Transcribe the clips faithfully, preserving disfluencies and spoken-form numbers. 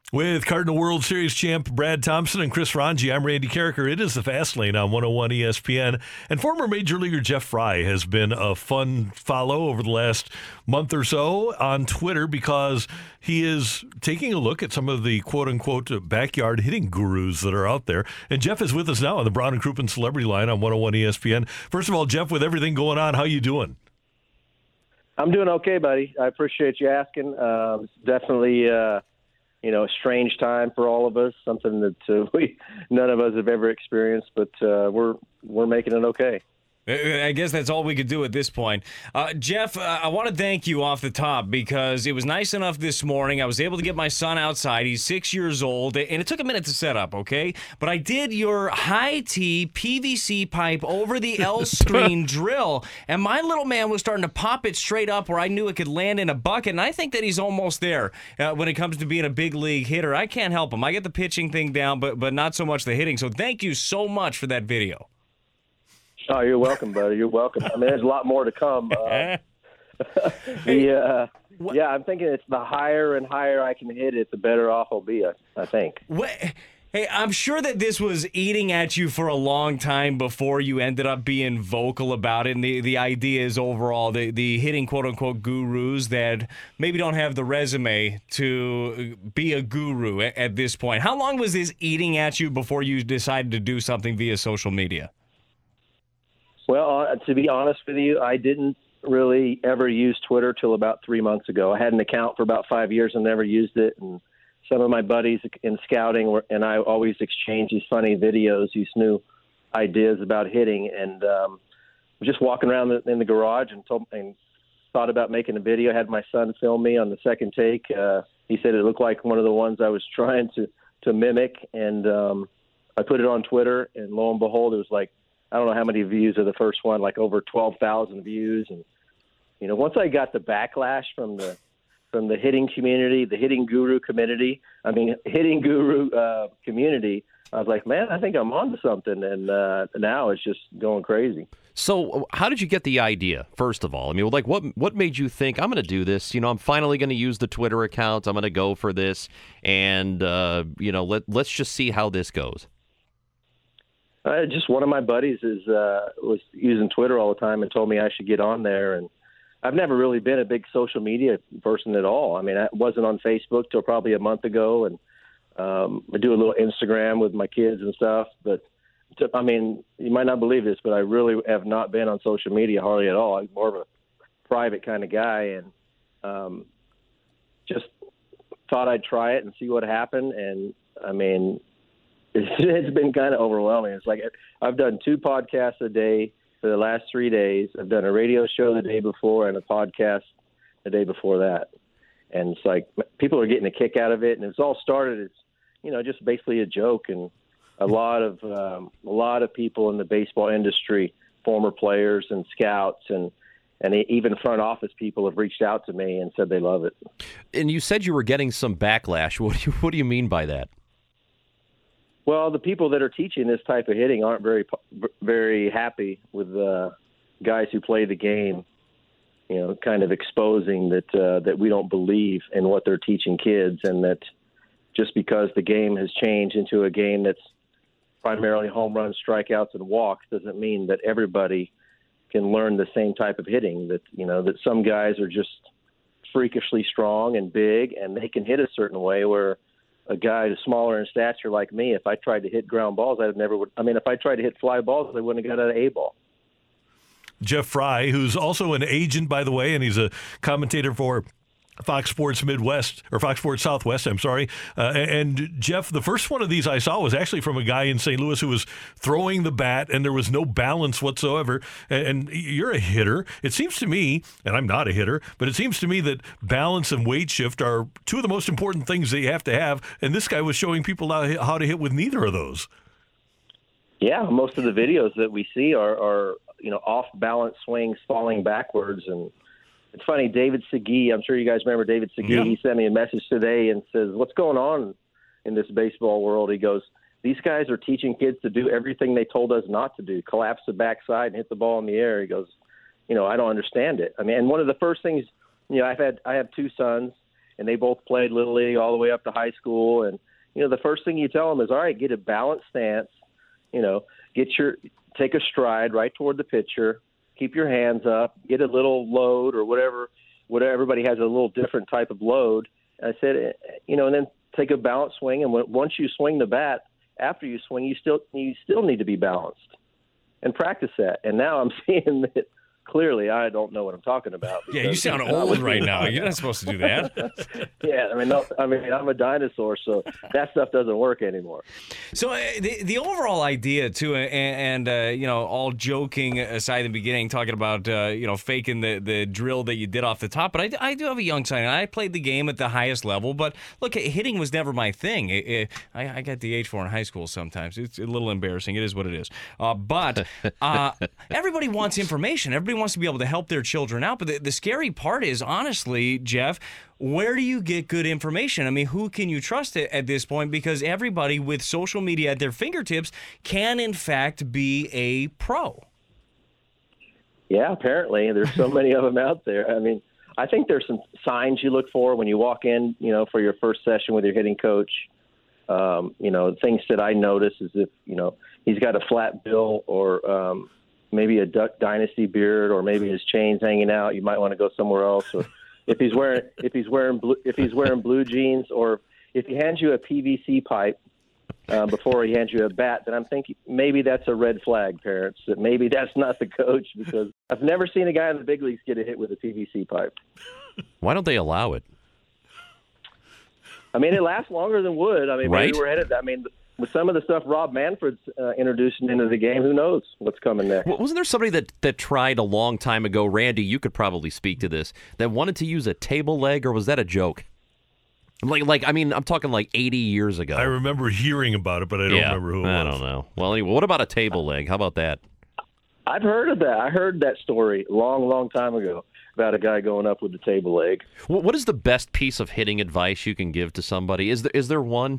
With Cardinal World Series champ Brad Thompson and Chris Ranji, I'm Randy Carricker. It is the Fast Lane on one oh one E S P N. And former Major Leaguer Jeff Fry has been a fun follow over the last month or so on Twitter because he is taking a look at some of the quote-unquote backyard hitting gurus that are out there. And Jeff is with us now on the Brown and Crouppen Celebrity Line on one oh one E S P N. First of all, Jeff, with everything going on, how you doing? I'm doing okay, buddy. I appreciate you asking. Uh, it's definitely... Uh, You know, a strange time for all of us, something that uh, we none of us have ever experienced, but uh, we're we're making it okay. I guess that's all we could do at this point. Uh, Jeff, uh, I want to thank you off the top because it was nice enough this morning. I was able to get my son outside. He's six years old, and it took a minute to set up, okay? But I did your high-T P V C pipe over the L-screen drill, and my little man was starting to pop it straight up where I knew it could land in a bucket, and I think that he's almost there uh, when it comes to being a big league hitter. I can't help him. I get the pitching thing down, but but not so much the hitting. So thank you so much for that video. Oh, you're welcome, buddy. You're welcome. I mean, there's a lot more to come. Uh, the, uh, yeah, I'm thinking it's the higher and higher I can hit it, the better off I'll be, I, I think. What? Hey, I'm sure that this was eating at you for a long time before you ended up being vocal about it. And the, the idea is overall the, the hitting quote-unquote gurus that maybe don't have the resume to be a guru at, at this point. How long was this eating at you before you decided to do something via social media? Well, uh, to be honest with you, I didn't really ever use Twitter till about three months ago. I had an account for about five years and never used it. And some of my buddies in scouting were, and I always exchanged these funny videos, these new ideas about hitting. And um, just walking around the, in the garage and, told, and thought about making a video. Had my son film me on the second take. Uh, he said it looked like one of the ones I was trying to, to mimic. And um, I put it on Twitter, and lo and behold, it was like, I don't know how many views of the first one, like over twelve thousand views. And, you know, once I got the backlash from the from the hitting community, the hitting guru community, I mean, hitting guru uh, community, I was like, man, I think I'm onto something. And uh, now it's just going crazy. So how did you get the idea, first of all? I mean, like, what what made you think, I'm going to do this? You know, I'm finally going to use the Twitter account. I'm going to go for this. And, uh, you know, let, let's just see how this goes. Uh, just one of my buddies is uh, was using Twitter all the time and told me I should get on there. And I've never really been a big social media person at all. I mean, I wasn't on Facebook till probably a month ago, and um, I do a little Instagram with my kids and stuff. But to, I mean, you might not believe this, but I really have not been on social media hardly at all. I'm more of a private kind of guy, and um, just thought I'd try it and see what happened. And I mean, it's been kind of overwhelming. It's like I've done two podcasts a day for the last three days. I've done a radio show the day before and a podcast the day before that. And it's like people are getting a kick out of it. And it's all started as, you know, just basically a joke. And a lot of um, a lot of people in the baseball industry, former players and scouts and and even front office people have reached out to me and said they love it. And you said you were getting some backlash. What do you, what do you mean by that? Well, the people that are teaching this type of hitting aren't very, very happy with uh, guys who play the game. You know, kind of exposing that uh, that we don't believe in what they're teaching kids, and that just because the game has changed into a game that's primarily home runs, strikeouts, and walks doesn't mean that everybody can learn the same type of hitting. That you know that some guys are just freakishly strong and big, and they can hit a certain way where a guy who's smaller in stature like me, if I tried to hit ground balls, I'd never would. I mean, if I tried to hit fly balls, I wouldn't have got an A ball. Jeff Fry, who's also an agent, by the way, and he's a commentator for Fox Sports Midwest, or Fox Sports Southwest, I'm sorry. Uh, and Jeff, the first one of these I saw was actually from a guy in Saint Louis who was throwing the bat, and there was no balance whatsoever. And, and you're a hitter. It seems to me, and I'm not a hitter, but it seems to me that balance and weight shift are two of the most important things that you have to have. And this guy was showing people how, how to hit with neither of those. Yeah, most of the videos that we see are, are you know, off-balance swings, falling backwards, and it's funny, David Segui, I'm sure you guys remember David Segui. Yeah. He sent me a message today and says, what's going on in this baseball world? He goes, these guys are teaching kids to do everything they told us not to do, collapse the backside and hit the ball in the air. He goes, you know, I don't understand it. I mean, and one of the first things, you know, I've had, I have two sons, and they both played Little League all the way up to high school. And, you know, the first thing you tell them is, all right, get a balanced stance, you know, get your take a stride right toward the pitcher, keep your hands up, get a little load or whatever, whatever. Everybody has a little different type of load. And I said, you know, and then take a balanced swing. And when, once you swing the bat, after you swing, you still you still need to be balanced and practice that. And now I'm seeing that clearly I don't know what I'm talking about. Yeah, you sound old right now. You're not supposed to do that. yeah, I mean, no, I mean, I'm a dinosaur, so that stuff doesn't work anymore. So uh, the the overall idea too, and, and uh, you know, all joking aside in the beginning, talking about uh, you know faking the, the drill that you did off the top. But I, I do have a young son, and I played the game at the highest level. But look, hitting was never my thing. It, it, I, I got the age for in high school. Sometimes it's a little embarrassing. It is what it is. Uh, but uh, everybody wants information. Everybody wants to be able to help their children out. But the, the scary part is, honestly, Jeff, where do you get good information? I mean, who can you trust at, at this point? Because everybody with social media at their fingertips can, in fact, be a pro. Yeah, apparently. There's so many of them out there. I mean, I think there's some signs you look for when you walk in, you know, for your first session with your hitting coach. Um, you know, things that I notice is if, you know, he's got a flat bill or um, maybe a Duck Dynasty beard, or maybe his chain's hanging out. You might want to go somewhere else. Or if he's wearing if he's wearing blue, if he's wearing blue jeans, or if he hands you a P V C pipe uh, before he hands you a bat, then I'm thinking maybe that's a red flag, parents. That maybe that's not the coach, because I've never seen a guy in the big leagues get a hit with a P V C pipe. Why don't they allow it? I mean, it lasts longer than wood. I mean, right? maybe we're headed. I mean. With some of the stuff Rob Manfred's uh, introducing into the game, who knows what's coming next? Well, wasn't there somebody that, that tried a long time ago, Randy, you could probably speak to this, that wanted to use a table leg, or was that a joke? Like, like I mean, I'm talking like eighty years ago. I remember hearing about it, but I don't yeah, remember who it I was. don't know. Well, anyway, what about a table leg? How about that? I've heard of that. I heard that story a long, long time ago about a guy going up with the table leg. What is the best piece of hitting advice you can give to somebody? Is there is there one?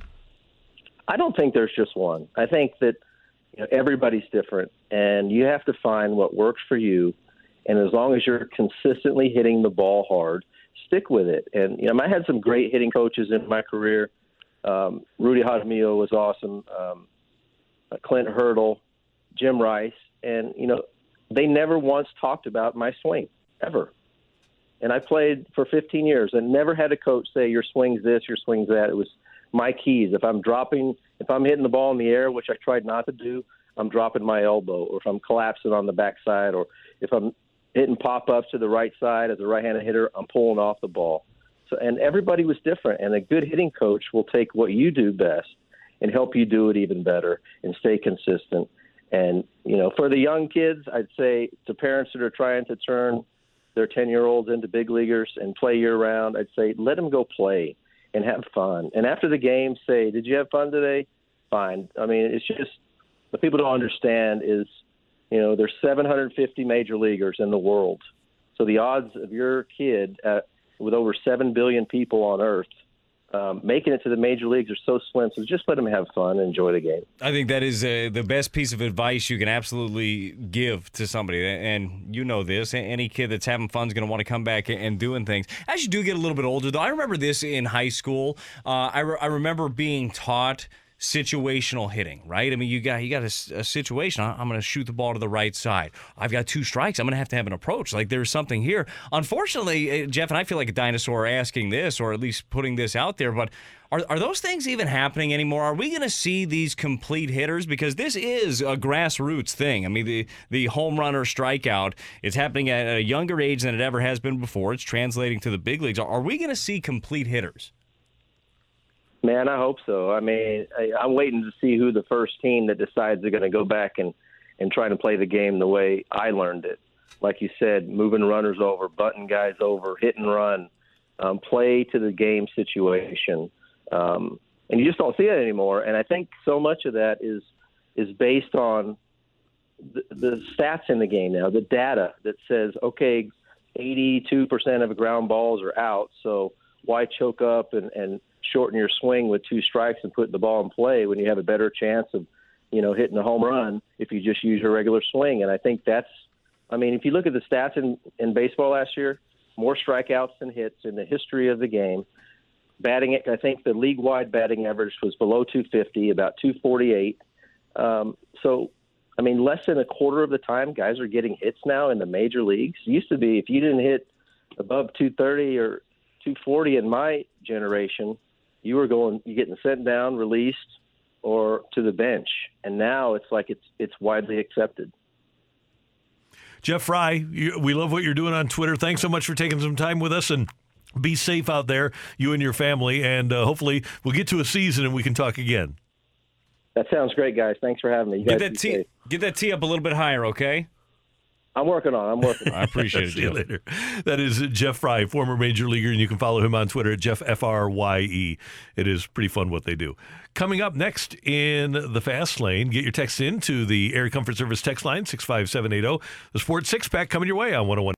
I don't think there's just one. I think that you know, everybody's different, and you have to find what works for you. And as long as you're consistently hitting the ball hard, stick with it. And you know, I had some great hitting coaches in my career. Um, Rudy Jaramillo was awesome. Um, Clint Hurdle, Jim Rice, and you know, they never once talked about my swing ever. And I played for fifteen years and never had a coach say your swing's this, your swing's that. It was my keys. If I'm dropping, if I'm hitting the ball in the air, which I tried not to do, I'm dropping my elbow. Or if I'm collapsing on the backside, or if I'm hitting pop-ups to the right side as a right-handed hitter, I'm pulling off the ball. So, and everybody was different. And a good hitting coach will take what you do best and help you do it even better and stay consistent. And, you know, for the young kids, I'd say to parents that are trying to turn their ten-year-olds into big leaguers and play year-round, I'd say let them go play and have fun. And after the game, say, did you have fun today? Fine. I mean, it's just what people don't understand is, you know, there's seven hundred fifty major leaguers in the world. So the odds of your kid uh, with over seven billion people on Earth um, making it to the major leagues are so slim. So just let them have fun and enjoy the game. I think that is uh, the best piece of advice you can absolutely give to somebody. And you know this, any kid that's having fun is going to want to come back and doing things. As you do get a little bit older, though, I remember this in high school. Uh, I, re- I remember being taught situational hitting, right? I mean, you got you got a, a situation. I'm going to shoot the ball to the right side. I've got two strikes. I'm going to have to have an approach. Like there's something here. Unfortunately, Jeff, and I feel like a dinosaur asking this, or at least putting this out there, but are are those things even happening anymore? Are we going to see these complete hitters? Because this is a grassroots thing. I mean, the, the home run or strikeout is happening at a younger age than it ever has been before. It's translating to the big leagues. Are we going to see complete hitters? Man, I hope so. I mean, I, I'm waiting to see who the first team that decides they're going to go back and, and try to play the game the way I learned it. Like you said, moving runners over, butting guys over, hit and run, um, play to the game situation. Um, and you just don't see it anymore. And I think so much of that is is based on the, the stats in the game now, the data that says, okay, eighty-two percent of ground balls are out, so why choke up and, and shorten your swing with two strikes and put the ball in play when you have a better chance of, you know, hitting a home run if you just use your regular swing. And I think that's, I mean, if you look at the stats in, in baseball last year, more strikeouts than hits in the history of the game. Batting, I think the league-wide batting average was below two fifty, about two forty-eight. Um, so, I mean, less than a quarter of the time, guys are getting hits now in the major leagues. It used to be if you didn't hit above two thirty or two forty in my generation, you were going, you getting sent down, released, or to the bench. And now it's like it's it's widely accepted. Jeff Fry, you, we love what you're doing on Twitter. Thanks so much for taking some time with us, and be safe out there, you and your family, and uh, hopefully we'll get to a season and we can talk again. That sounds great, guys. Thanks for having me. You Get guys that be tee, safe. get that tee up a little bit higher, okay? I'm working on it. I'm working on it. I appreciate it, See you Jeff. later. That is Jeff Fry, former major leaguer, and you can follow him on Twitter at Jeff F R Y E. It is pretty fun what they do. Coming up next in the Fast Lane, get your text in to the Air Comfort Service text line, six five seven eight zero. The Sports Six Pack coming your way on one oh one.